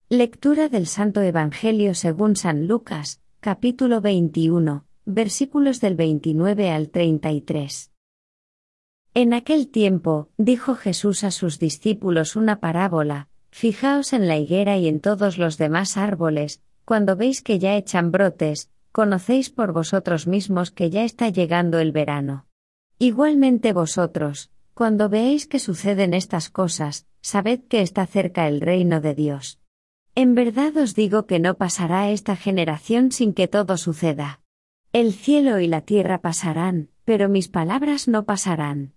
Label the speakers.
Speaker 1: Lectura del Santo Evangelio según San Lucas, capítulo 21, versículos del 29 al 33. En aquel tiempo, dijo Jesús a sus discípulos una parábola: fijaos en la higuera y en todos los demás árboles, cuando veis que ya echan brotes, conocéis por vosotros mismos que ya está llegando el verano. Igualmente vosotros, cuando veáis que suceden estas cosas, sabed que está cerca el reino de Dios. En verdad os digo que no pasará esta generación sin que todo suceda. El cielo y la tierra pasarán, pero mis palabras no pasarán.